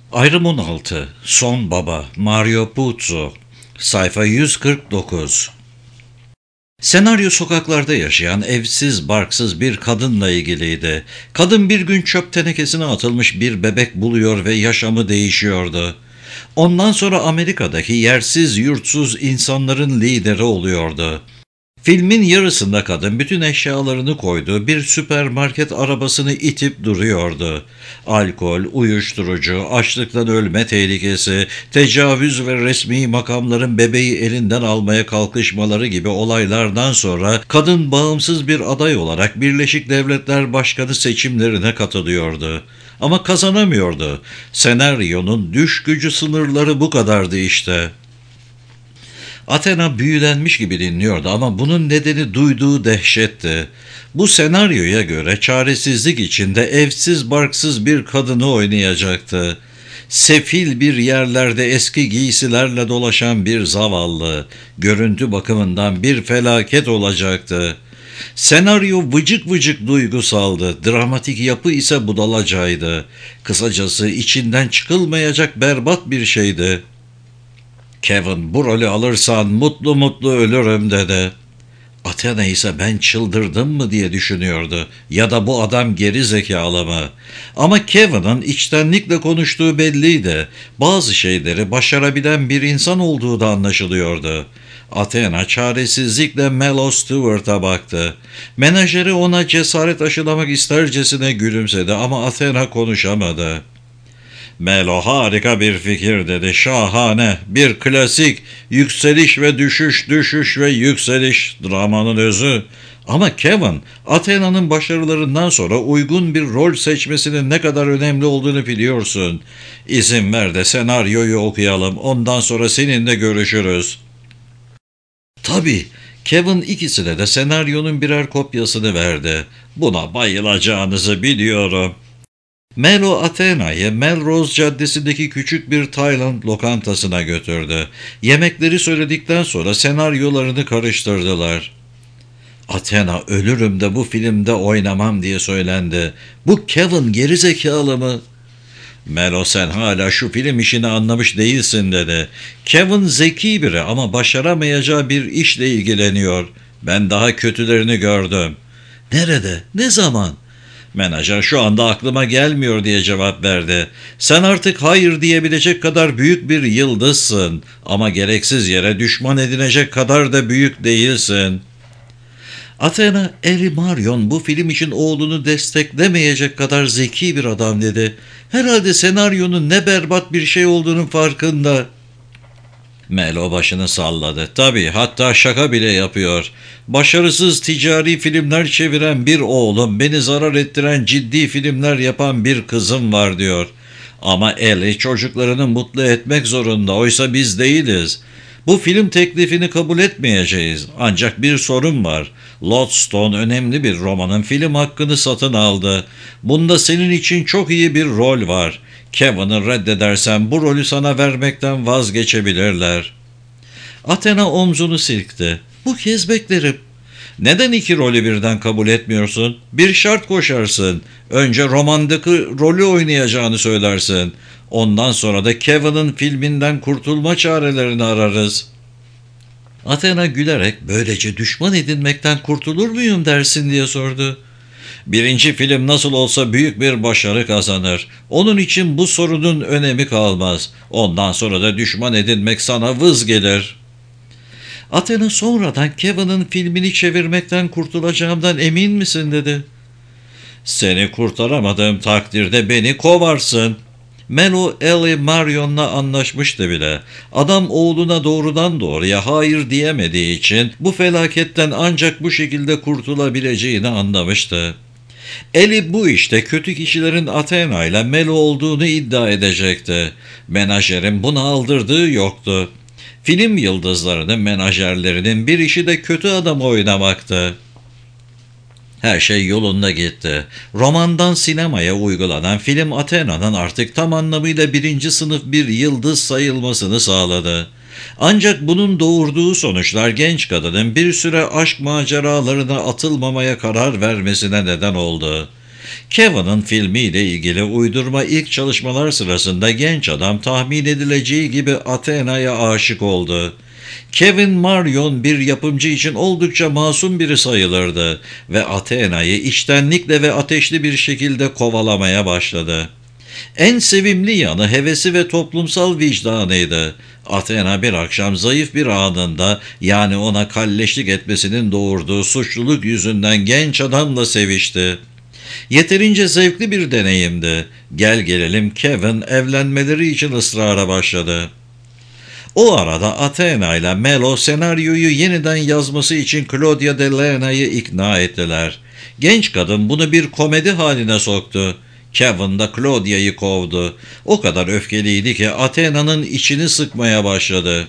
Ayrım 16. Son Baba Mario Puzo. Sayfa 149. Senaryo sokaklarda yaşayan evsiz barksız bir kadınla ilgiliydi. Kadın bir gün çöp tenekesine atılmış bir bebek buluyor ve yaşamı değişiyordu. Ondan sonra Amerika'daki yersiz yurtsuz insanların lideri oluyordu. Filmin yarısında kadın bütün eşyalarını koyduğu bir süpermarket arabasını itip duruyordu. Alkol, uyuşturucu, açlıktan ölme tehlikesi, tecavüz ve resmi makamların bebeği elinden almaya kalkışmaları gibi olaylardan sonra kadın bağımsız bir aday olarak Birleşik Devletler Başkanı seçimlerine katılıyordu. Ama kazanamıyordu. Senaryonun düş gücü sınırları bu kadardı işte. Athena büyülenmiş gibi dinliyordu ama bunun nedeni duyduğu dehşetti. Bu senaryoya göre çaresizlik içinde evsiz barksız bir kadını oynayacaktı. Sefil bir yerlerde eski giysilerle dolaşan bir zavallı, görüntü bakımından bir felaket olacaktı. Senaryo vıcık vıcık duygusaldı, dramatik yapı ise budalacaydı. Kısacası içinden çıkılmayacak berbat bir şeydi. Kevin, bu rolü alırsan mutlu mutlu ölürüm dedi. Athena ise ben çıldırdım mı diye düşünüyordu. Ya da bu adam geri zekalı mı? Ama Kevin'ın içtenlikle konuştuğu belliydi. Bazı şeyleri başarabilen bir insan olduğu da anlaşılıyordu. Athena çaresizlikle Melo Stewart'a baktı. Menajeri ona cesaret aşılamak istercesine gülümsedi ama Athena konuşamadı. Melo harika bir fikir dedi. Şahane. Bir klasik. Yükseliş ve düşüş, düşüş ve yükseliş dramanın özü. Ama Kevin, Athena'nın başarılarından sonra uygun bir rol seçmesinin ne kadar önemli olduğunu biliyorsun. İzin ver de senaryoyu okuyalım. Ondan sonra seninle görüşürüz. Tabii. Kevin ikisine de senaryonun birer kopyasını verdi. Buna bayılacağınızı biliyorum. Melo Athena'yı Melrose Caddesi'ndeki küçük bir Tayland lokantasına götürdü. Yemekleri söyledikten sonra senaryolarını karıştırdılar. Athena ölürüm de bu filmde oynamam diye söylendi. Bu Kevin gerizekalı mı? Melo sen hala şu film işini anlamış değilsin dedi. Kevin zeki biri ama başaramayacağı bir işle ilgileniyor. Ben daha kötülerini gördüm. Nerede? Ne zaman? Menajer şu anda aklıma gelmiyor diye cevap verdi. Sen artık hayır diyebilecek kadar büyük bir yıldızsın ama gereksiz yere düşman edinecek kadar da büyük değilsin. Athena, Eli Marion bu film için oğlunu desteklemeyecek kadar zeki bir adam dedi. Herhalde senaryonun ne berbat bir şey olduğunun farkında. Melo başını salladı. Tabii, hatta şaka bile yapıyor. Başarısız ticari filmler çeviren bir oğlum, beni zarar ettiren ciddi filmler yapan bir kızım var diyor. Ama Ellie çocuklarını mutlu etmek zorunda, oysa biz değiliz. Bu film teklifini kabul etmeyeceğiz. Ancak bir sorun var. Lodestone önemli bir romanın film hakkını satın aldı. Bunda senin için çok iyi bir rol var. Kevin'i reddedersen bu rolü sana vermekten vazgeçebilirler. Athena omzunu silkti. Bu kez beklerim. Neden iki rolü birden kabul etmiyorsun? Bir şart koşarsın. Önce romandaki rolü oynayacağını söylersin. Ondan sonra da Kevin'in filminden kurtulma çarelerini ararız. Athena gülerek böylece düşman edinmekten kurtulur muyum dersin diye sordu. Birinci film nasıl olsa büyük bir başarı kazanır. Onun için bu sorunun önemi kalmaz. Ondan sonra da düşman edinmek sana vız gelir. Athena sonradan Kevin'in filmini çevirmekten kurtulacağımdan emin misin dedi. Seni kurtaramadığım takdirde beni kovarsın. Melo Ellie Marion'la anlaşmıştı bile. Adam oğluna doğrudan doğruya hayır diyemediği için bu felaketten ancak bu şekilde kurtulabileceğini anlamıştı. Ellie bu işte kötü kişilerin Athena ile Melo olduğunu iddia edecekti. Menajerin buna aldırdığı yoktu. Film yıldızlarının menajerlerinin bir işi de kötü adam oynamaktı. Her şey yolunda gitti. Romandan sinemaya uygulanan film Athena'nın artık tam anlamıyla birinci sınıf bir yıldız sayılmasını sağladı. Ancak bunun doğurduğu sonuçlar genç kadının bir süre aşk maceralarına atılmamaya karar vermesine neden oldu. Kevin'in filmiyle ilgili uydurma ilk çalışmalar sırasında genç adam tahmin edileceği gibi Athena'ya aşık oldu. Kevin Marion bir yapımcı için oldukça masum biri sayılırdı ve Athena'yı içtenlikle ve ateşli bir şekilde kovalamaya başladı. En sevimli yanı hevesi ve toplumsal vicdanıydı. Athena bir akşam zayıf bir anında, yani ona kalleşlik etmesinin doğurduğu suçluluk yüzünden genç adamla sevişti. Yeterince zevkli bir deneyimdi. Gel gelelim Kevin evlenmeleri için ısrara başladı. O arada Athena ile Melo senaryoyu yeniden yazması için Claudia de Lena'yı ikna ettiler. Genç kadın bunu bir komedi haline soktu. Kevin de Claudia'yı kovdu. O kadar öfkeliydi ki Athena'nın içini sıkmaya başladı.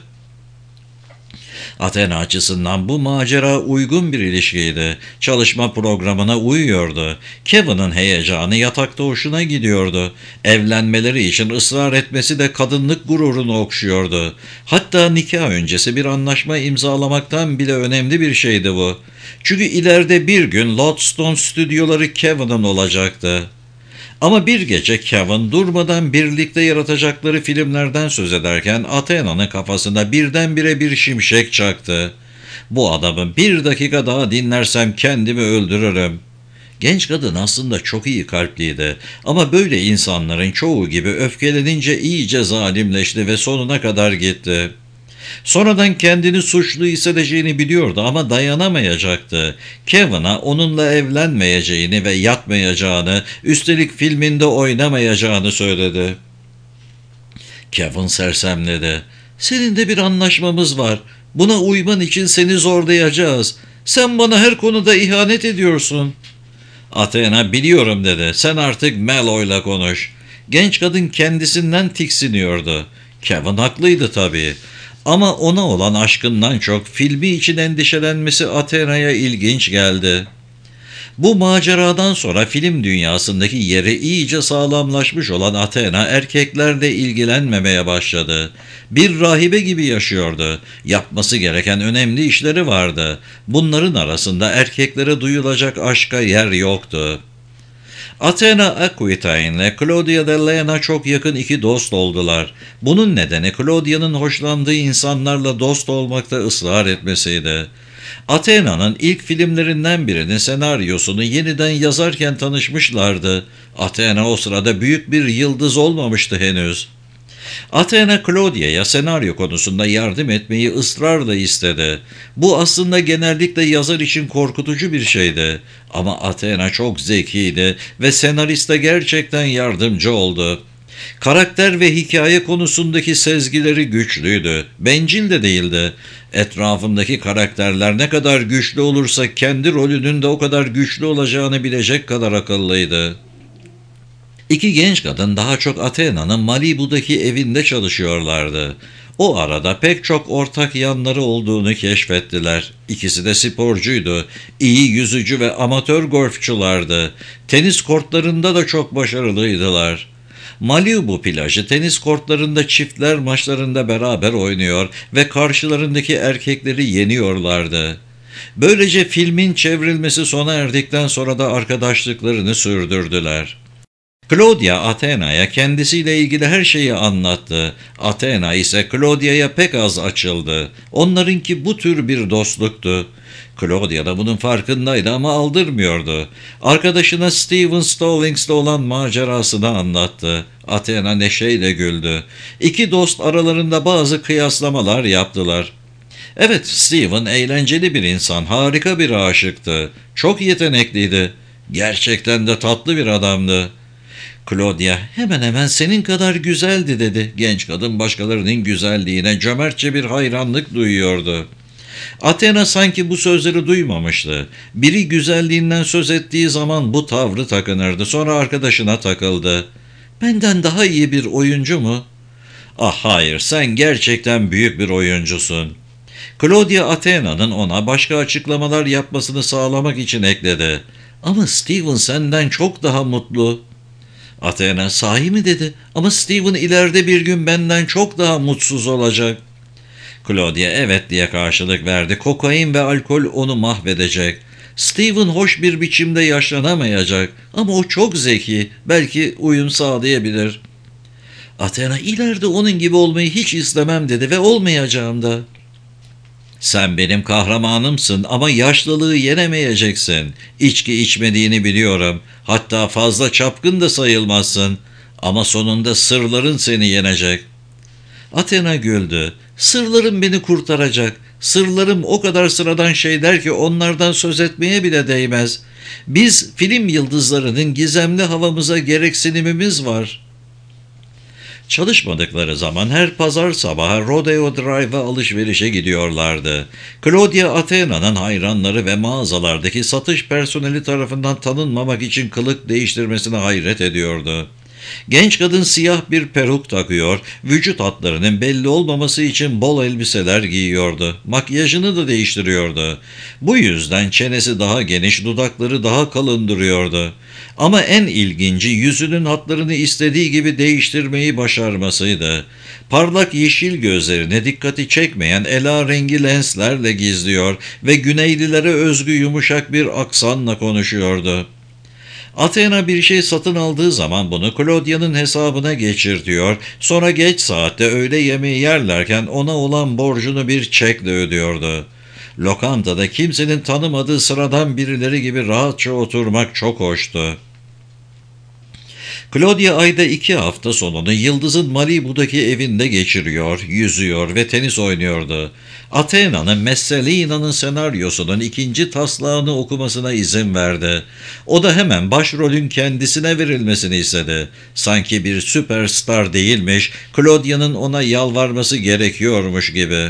Athena açısından bu macera uygun bir ilişkiydi. Çalışma programına uyuyordu. Kevin'in heyecanı yatakta hoşuna gidiyordu. Evlenmeleri için ısrar etmesi de kadınlık gururunu okşuyordu. Hatta nikah öncesi bir anlaşma imzalamaktan bile önemli bir şeydi bu. Çünkü ileride bir gün Lodestone stüdyoları Kevin'in olacaktı. Ama bir gece Kevin durmadan birlikte yaratacakları filmlerden söz ederken Athena'nın kafasında birdenbire bir şimşek çaktı. Bu adamı bir dakika daha dinlersem kendimi öldürürüm. Genç kadın aslında çok iyi kalpliydi ama böyle insanların çoğu gibi öfkelenince iyice zalimleşti ve sonuna kadar gitti. Sonradan kendini suçlu hissedeceğini biliyordu ama dayanamayacaktı. Kevin'a onunla evlenmeyeceğini ve yatmayacağını, üstelik filminde oynamayacağını söyledi. Kevin sersemledi. "Seninle bir anlaşmamız var. Buna uyman için seni zorlayacağız. Sen bana her konuda ihanet ediyorsun." Athena "Biliyorum" dedi. "Sen artık Melo'yla konuş." Genç kadın kendisinden tiksiniyordu. Kevin haklıydı tabii. Ama ona olan aşkından çok filmi için endişelenmesi Athena'ya ilginç geldi. Bu maceradan sonra film dünyasındaki yeri iyice sağlamlaşmış olan Athena erkeklerle ilgilenmemeye başladı. Bir rahibe gibi yaşıyordu. Yapması gereken önemli işleri vardı. Bunların arasında erkeklere duyulacak aşka yer yoktu. Athena Aquitaine ile Claudia de Lena çok yakın iki dost oldular. Bunun nedeni Claudia'nın hoşlandığı insanlarla dost olmakta ısrar etmesiydi. Athena'nın ilk filmlerinden birinin senaryosunu yeniden yazarken tanışmışlardı. Athena o sırada büyük bir yıldız olmamıştı henüz. Athena Claudia'ya senaryo konusunda yardım etmeyi ısrarla istedi. Bu aslında genellikle yazar için korkutucu bir şeydi. Ama Athena çok zekiydi ve senariste gerçekten yardımcı oldu. Karakter ve hikaye konusundaki sezgileri güçlüydü. Bencil de değildi. Etrafındaki karakterler ne kadar güçlü olursa kendi rolünün de o kadar güçlü olacağını bilecek kadar akıllıydı. İki genç kadın daha çok Athena'nın Malibu'daki evinde çalışıyorlardı. O arada pek çok ortak yanları olduğunu keşfettiler. İkisi de sporcuydu. İyi yüzücü ve amatör golfçulardı. Tenis kortlarında da çok başarılıydılar. Malibu plajı tenis kortlarında çiftler maçlarında beraber oynuyor ve karşılarındaki erkekleri yeniyorlardı. Böylece filmin çevrilmesi sona erdikten sonra da arkadaşlıklarını sürdürdüler. Claudia Athena'ya kendisiyle ilgili her şeyi anlattı. Athena ise Claudia'ya pek az açıldı. Onlarınki bu tür bir dostluktu. Claudia da bunun farkındaydı ama aldırmıyordu. Arkadaşına Stephen Stallings olan macerasını anlattı. Athena neşeyle güldü. İki dost aralarında bazı kıyaslamalar yaptılar. Evet, Stephen eğlenceli bir insan, harika bir aşıktı. Çok yetenekliydi. Gerçekten de tatlı bir adamdı. Claudia hemen hemen senin kadar güzeldi dedi. Genç kadın başkalarının güzelliğine cömertçe bir hayranlık duyuyordu. Athena sanki bu sözleri duymamıştı. Biri güzelliğinden söz ettiği zaman bu tavrı takınırdı. Sonra arkadaşına takıldı. Benden daha iyi bir oyuncu mu? Ah hayır, sen gerçekten büyük bir oyuncusun. Claudia Athena'nın ona başka açıklamalar yapmasını sağlamak için ekledi. Ama Steven senden çok daha mutlu. Athena sahi mi dedi, ama Steven ileride bir gün benden çok daha mutsuz olacak. Claudia evet diye karşılık verdi. Kokain ve alkol onu mahvedecek. Steven hoş bir biçimde yaşlanamayacak ama o çok zeki, belki uyum sağlayabilir. Athena ileride onun gibi olmayı hiç istemem dedi ve olmayacağım da. Sen benim kahramanımsın ama yaşlılığı yenemeyeceksin. İçki içmediğini biliyorum. Hatta fazla çapkın da sayılmazsın. Ama sonunda sırların seni yenecek. Athena güldü. Sırlarım beni kurtaracak. Sırlarım o kadar sıradan şeyler ki onlardan söz etmeye bile değmez. Biz film yıldızlarının gizemli havamıza gereksinimimiz var. Çalışmadıkları zaman her pazar sabahı Rodeo Drive'a alışverişe gidiyorlardı. Claudia Athena'nın hayranları ve mağazalardaki satış personeli tarafından tanınmamak için kılık değiştirmesine hayret ediyordu. Genç kadın siyah bir peruk takıyor, vücut hatlarının belli olmaması için bol elbiseler giyiyordu. Makyajını da değiştiriyordu. Bu yüzden çenesi daha geniş, dudakları daha kalın duruyordu. Ama en ilginci yüzünün hatlarını istediği gibi değiştirmeyi başarmasıydı. Parlak yeşil gözlerine dikkati çekmeyen ela rengi lenslerle gizliyor ve Güneylilere özgü yumuşak bir aksanla konuşuyordu. Athena bir şey satın aldığı zaman bunu Claudia'nın hesabına geçirtiyor, sonra geç saatte öğle yemeği yerlerken ona olan borcunu bir çekle ödüyordu. Lokantada kimsenin tanımadığı sıradan birileri gibi rahatça oturmak çok hoştu. Claudia ayda 2 hafta sonunu Yıldız'ın Malibu'daki evinde geçiriyor, yüzüyor ve tenis oynuyordu. Athena'nın Messalina'nın senaryosunun ikinci taslağını okumasına izin verdi. O da hemen başrolün kendisine verilmesini istedi. Sanki bir süperstar değilmiş, Claudia'nın ona yalvarması gerekiyormuş gibi.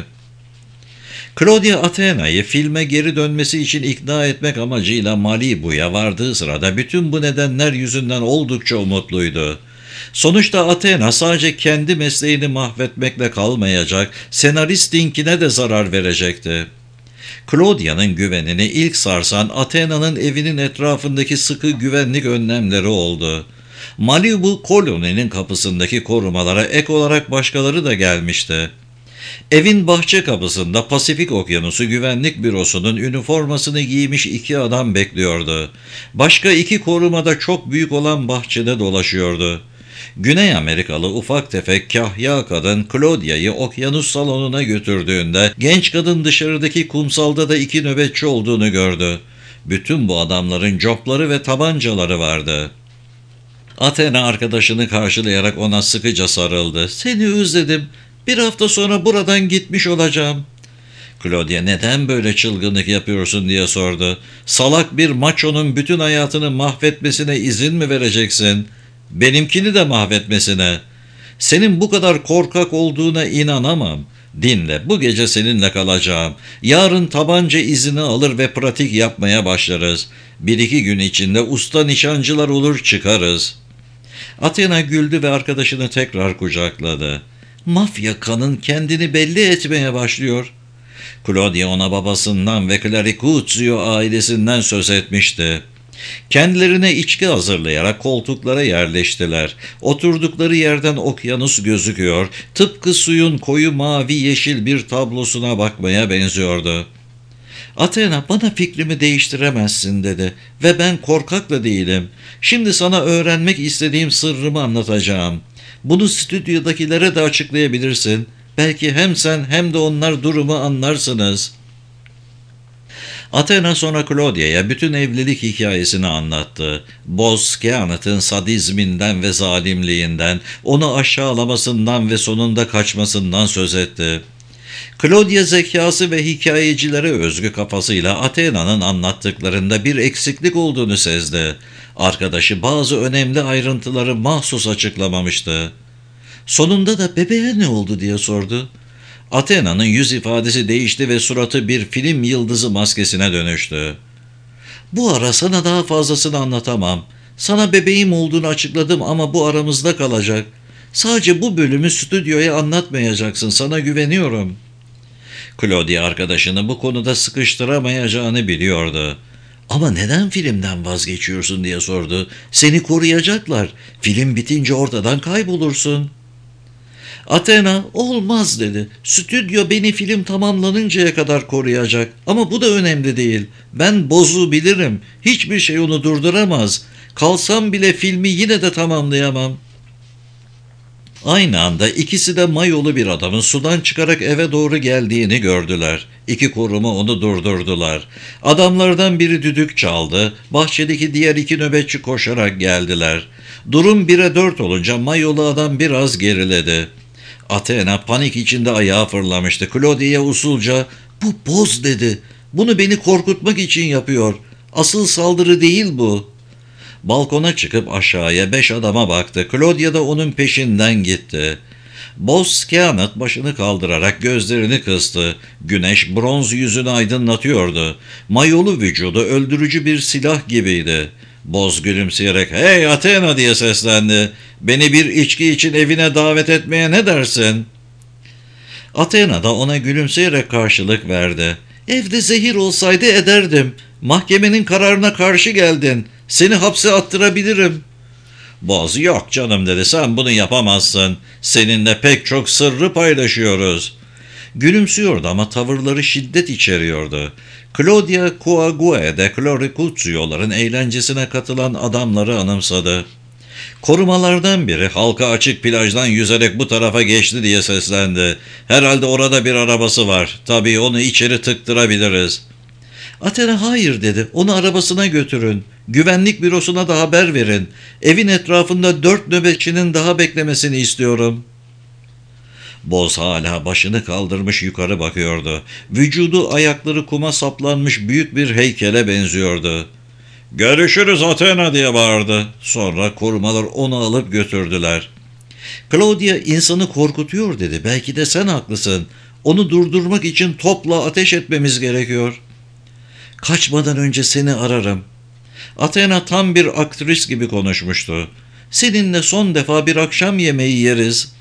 Claudia Athena'yı filme geri dönmesi için ikna etmek amacıyla Malibu'ya vardığı sırada bütün bu nedenler yüzünden oldukça umutluydu. Sonuçta Athena sadece kendi mesleğini mahvetmekle kalmayacak, senaristinkine de zarar verecekti. Claudia'nın güvenini ilk sarsan Athena'nın evinin etrafındaki sıkı güvenlik önlemleri oldu. Malibu koloninin kapısındaki korumalara ek olarak başkaları da gelmişti. Evin bahçe kapısında Pasifik Okyanusu Güvenlik Bürosu'nun üniformasını giymiş 2 adam bekliyordu. Başka 2 koruma da çok büyük olan bahçede dolaşıyordu. Güney Amerikalı ufak tefek kahya kadın Claudia'yı okyanus salonuna götürdüğünde genç kadın dışarıdaki kumsalda da 2 nöbetçi olduğunu gördü. Bütün bu adamların copları ve tabancaları vardı. Athena arkadaşını karşılayarak ona sıkıca sarıldı. "Seni özledim. Bir hafta sonra buradan gitmiş olacağım." Claudia "Neden böyle çılgınlık yapıyorsun?" diye sordu. "Salak bir maçonun bütün hayatını mahvetmesine izin mi vereceksin? Benimkini de mahvetmesine. Senin bu kadar korkak olduğuna inanamam. Dinle, bu gece seninle kalacağım. Yarın tabanca izini alır ve pratik yapmaya başlarız. 1-2 gün içinde usta nişancılar olur çıkarız." Athena güldü ve arkadaşını tekrar kucakladı. "Mafya kanın kendini belli etmeye başlıyor." Claudia ona babasından ve Claricuzio ailesinden söz etmişti. Kendilerine içki hazırlayarak koltuklara yerleştiler. Oturdukları yerden okyanus gözüküyor, tıpkı suyun koyu mavi yeşil bir tablosuna bakmaya benziyordu. "Athena, bana fikrimi değiştiremezsin," dedi, "ve ben korkak da değilim. Şimdi sana öğrenmek istediğim sırrımı anlatacağım. Bunu stüdyodakilere de açıklayabilirsin. Belki hem sen hem de onlar durumu anlarsınız." Athena sonra Claudia'ya bütün evlilik hikayesini anlattı. Boz Keanet'in sadizminden ve zalimliğinden, onu aşağılamasından ve sonunda kaçmasından söz etti. Claudia zekası ve hikayecilere özgü kafasıyla Athena'nın anlattıklarında bir eksiklik olduğunu sezdi. Arkadaşı bazı önemli ayrıntıları mahsus açıklamamıştı. Sonunda da "Bebeğe ne oldu?" diye sordu. Athena'nın yüz ifadesi değişti ve suratı bir film yıldızı maskesine dönüştü. "Bu ara sana daha fazlasını anlatamam. Sana bebeğim olduğunu açıkladım ama bu aramızda kalacak. Sadece bu bölümü stüdyoya anlatmayacaksın, sana güveniyorum." Claudia arkadaşını bu konuda sıkıştıramayacağını biliyordu. "Ama neden filmden vazgeçiyorsun?" diye sordu. "Seni koruyacaklar. Film bitince ortadan kaybolursun." Athena olmaz dedi. Stüdyo beni film tamamlanıncaya kadar koruyacak. Ama bu da önemli değil. Ben bozu bilirim. Hiçbir şey onu durduramaz. Kalsam bile filmi yine de tamamlayamam. Aynı anda ikisi de mayolu bir adamın sudan çıkarak eve doğru geldiğini gördüler. İki koruma onu durdurdular. Adamlardan biri düdük çaldı. Bahçedeki diğer iki nöbetçi koşarak geldiler. Durum 1'e 4 olunca mayolu adam biraz geriledi. Athena panik içinde ayağa fırlamıştı. Claudia'ya usulca "Bu boz" dedi. "Bunu beni korkutmak için yapıyor. Asıl saldırı değil bu." Balkona çıkıp aşağıya 5 adama baktı. Claudia da onun peşinden gitti. Boz Skeanat başını kaldırarak gözlerini kıstı. Güneş bronz yüzünü aydınlatıyordu. Mayolu vücudu öldürücü bir silah gibiydi. Boz gülümseyerek "Hey Athena" diye seslendi. "Beni bir içki için evine davet etmeye ne dersin?" Athena da ona gülümseyerek karşılık verdi. "Evde zehir olsaydı ederdim. Mahkemenin kararına karşı geldin. Seni hapse attırabilirim." Boz "Yok canım" dedi, "sen bunu yapamazsın. Seninle pek çok sırrı paylaşıyoruz." Gülümsüyordu ama tavırları şiddet içeriyordu. Claudia Coague'de Cloricuzio'ların eğlencesine katılan adamları anımsadı. Korumalardan biri halka açık plajdan yüzerek bu tarafa geçti diye seslendi. "Herhalde orada bir arabası var. Tabii onu içeri tıktırabiliriz." Athena "Hayır" dedi. "Onu arabasına götürün. Güvenlik bürosuna da haber verin. Evin etrafında 4 nöbetçinin daha beklemesini istiyorum." Boz hala başını kaldırmış yukarı bakıyordu. Vücudu ayakları kuma saplanmış büyük bir heykele benziyordu. "Görüşürüz Athena" diye bağırdı. Sonra korumalar onu alıp götürdüler. Claudia "insanı korkutuyor" dedi. "Belki de sen haklısın. Onu durdurmak için topla ateş etmemiz gerekiyor." "Kaçmadan önce seni ararım." Athena tam bir aktris gibi konuşmuştu. "Seninle son defa bir akşam yemeği yeriz."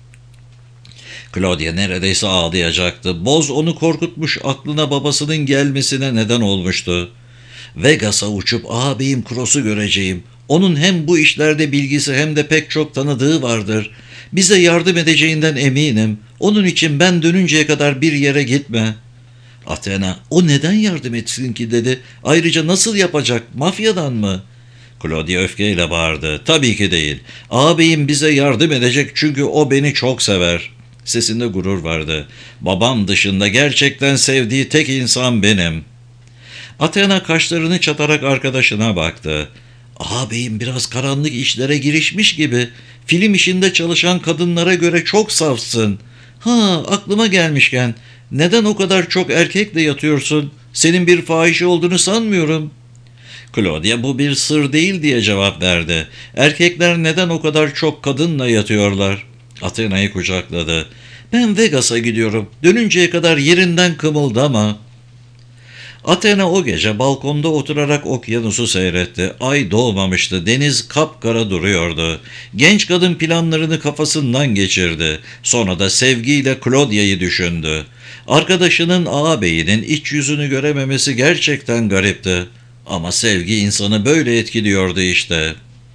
Claudia neredeyse ağlayacaktı. Boz onu korkutmuş, aklına babasının gelmesine neden olmuştu. "Vegas'a uçup ağabeyim Cross'u göreceğim. Onun hem bu işlerde bilgisi hem de pek çok tanıdığı vardır. Bize yardım edeceğinden eminim. Onun için ben dönünceye kadar bir yere gitme." Athena "O neden yardım etsin ki?" dedi. "Ayrıca nasıl yapacak? Mafyadan mı?" Claudia öfkeyle bağırdı. "Tabii ki değil. Ağabeyim bize yardım edecek çünkü o beni çok sever." Sesinde gurur vardı. "Babam dışında gerçekten sevdiği tek insan benim." Athena kaşlarını çatarak arkadaşına baktı. "Ağabeyim biraz karanlık işlere girişmiş gibi. Film işinde çalışan kadınlara göre çok safsın. Ha, aklıma gelmişken, neden o kadar çok erkekle yatıyorsun? Senin bir fahişe olduğunu sanmıyorum." Claudia "Bu bir sır değil" diye cevap verdi. "Erkekler neden o kadar çok kadınla yatıyorlar?" Athena'yı kucakladı. "Ben Vegas'a gidiyorum. Dönünceye kadar yerinden kımıldama." Athena o gece balkonda oturarak okyanusu seyretti. Ay doğmamıştı. Deniz kapkara duruyordu. Genç kadın planlarını kafasından geçirdi. Sonra da sevgiyle Claudia'yı düşündü. Arkadaşının ağabeyinin iç yüzünü görememesi gerçekten garipti. Ama sevgi insanı böyle etkiliyordu işte.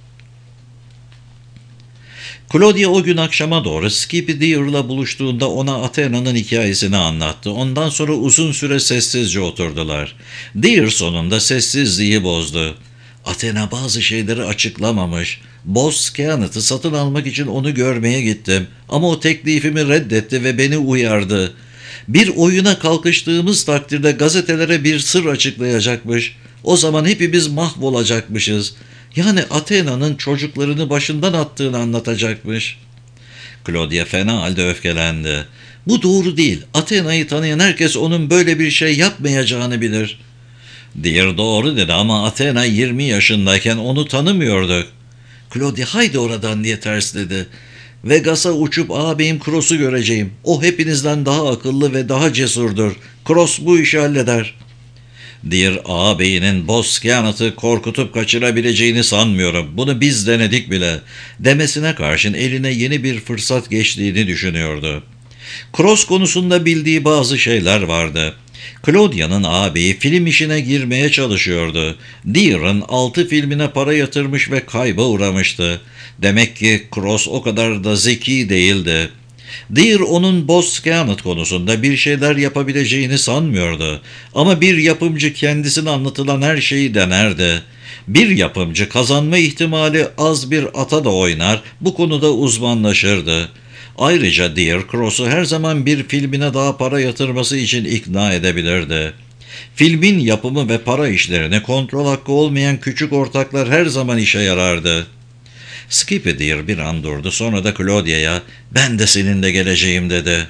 Claudia o gün akşama doğru Skippy Deer'la buluştuğunda ona Athena'nın hikayesini anlattı. Ondan sonra uzun süre sessizce oturdular. Deer sonunda sessizliği bozdu. "Athena bazı şeyleri açıklamamış. Boz Skeanat'ı satın almak için onu görmeye gittim. Ama o teklifimi reddetti ve beni uyardı. Bir oyuna kalkıştığımız takdirde gazetelere bir sır açıklayacakmış. O zaman hepimiz mahvolacakmışız. Yani Athena'nın çocuklarını başından attığını anlatacakmış." Claudia fena halde öfkelendi. "Bu doğru değil. Athena'yı tanıyan herkes onun böyle bir şey yapmayacağını bilir." "Deer doğru" dedi, "ama Athena 20 yaşındayken onu tanımıyorduk." Claudia "Haydi oradan" diye tersledi. "Vegas'a uçup ağabeyim Cross'u göreceğim. O hepinizden daha akıllı ve daha cesurdur. Cross bu işi halleder." Deer ağabeyinin Boz Skeanat'ı korkutup kaçırabileceğini sanmıyorum. Bunu biz denedik bile. Demesine karşın eline yeni bir fırsat geçtiğini düşünüyordu. Cross konusunda bildiği bazı şeyler vardı. Claudia'nın ağabeyi film işine girmeye çalışıyordu. Deer'ın 6 filmine para yatırmış ve kayba uğramıştı. Demek ki Cross o kadar da zeki değildi. Deere onun Boss Scannet konusunda bir şeyler yapabileceğini sanmıyordu. Ama bir yapımcı kendisine anlatılan her şeyi denerdi. Bir yapımcı kazanma ihtimali az bir ata da oynar, bu konuda uzmanlaşırdı. Ayrıca Deere Cross'u her zaman bir filmine daha para yatırması için ikna edebilirdi. Filmin yapımı ve para işlerine kontrol hakkı olmayan küçük ortaklar her zaman işe yarardı. Skippy Deer bir an durdu, sonra da Claudia'ya "Ben de seninle geleceğim" dedi.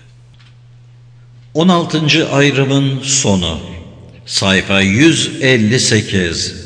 16. ayrımın sonu. Sayfa 158.